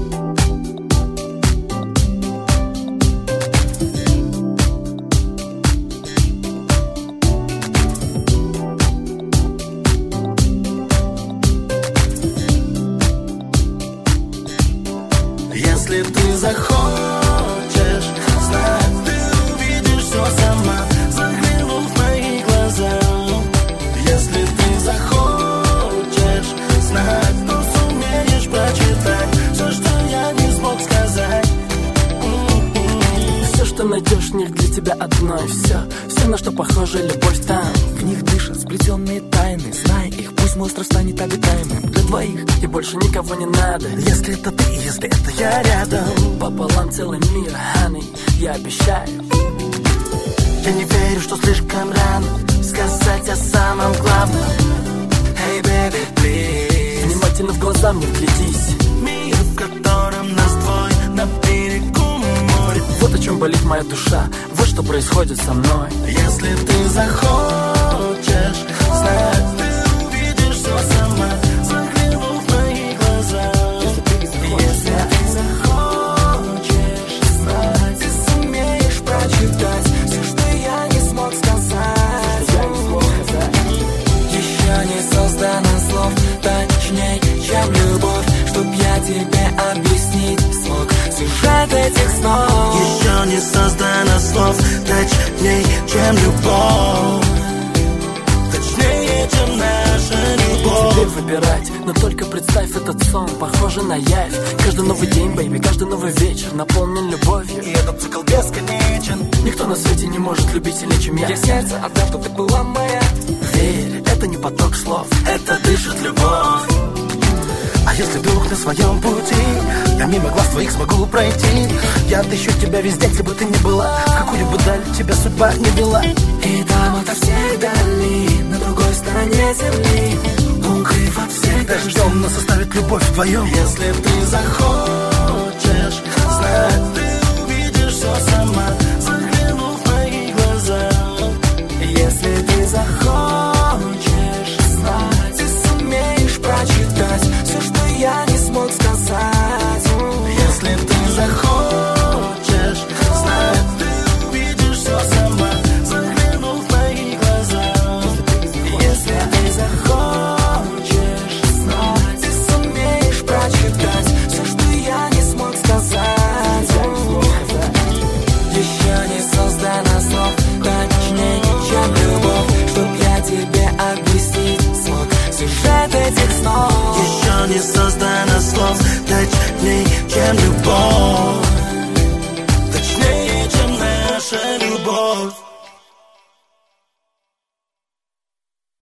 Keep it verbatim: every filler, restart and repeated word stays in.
Если ты захочешь знать, ты увидишь все сама, заглянув в мои глаза. Если ты захочешь знать, то сумеешь прочитать все, что я не смог сказать. Все, что найдешь в них, для тебя одной. Все, все, на что похожа любовь там. В них дышат сплетенные тайны. Знай их, пусть мой остров станет обитаемым для двоих, и больше никого не надо. Если это ты, если это я рядом, пополам целый мир, honey, я обещаю. Я не верю, что слишком рано сказать о самом главном. Hey baby, please. Внимательно в глаза мне вглядись. Мир, в котором нас двое на берегу моря. Вот о чем болит моя душа, вот что происходит со мной. Если ты захочешь знать, ты увидишь все сама, заглянув в мои глаза. Если ты захочешь знать, ты сумеешь прочитать все, что я не смог сказать. Еще не создано слов точней, чем любовь, чтоб я тебе объяснить смог сюжет этих снов. Еще не создано слов точней, чем любовь, точнее, чем наша любовь. Теперь выбирать, но только представь этот сон, похоже на явь. Каждый новый день, бэйби, каждый новый вечер наполнен любовью, и этот цикл бесконечен. Никто на свете не может любить сильнее, чем я. Я сердце отдам, что ты была моя. Верь, это не поток слов, это дышит любовь. А если вдруг на своем пути я мимо глаз твоих смогу пройти, я отыщу тебя везде, где бы ты ни была, в какую бы даль тебя судьба не вела. И там ото всех далей, на другой стороне земли, укрыв от всех дождем нас оставит любовь вдвоем. Если ты захочешь знать, ты увидишь все сама, заглянув в мои глаза. Если ты захочешь знать, ты сумеешь прочитать все, что я не смог сказать. Если ты захочешь знать, ты увидишь все сама, заглянув в мои глаза. Если ты захочешь знать, ты сумеешь прочитать все, что я не смог сказать. Еще не создано слов точнее, чем любовь, чтоб я тебе объяснить смог сюжет этих снов. Еще не создано слов точнее, чем любовь, точнее, чем наша любовь.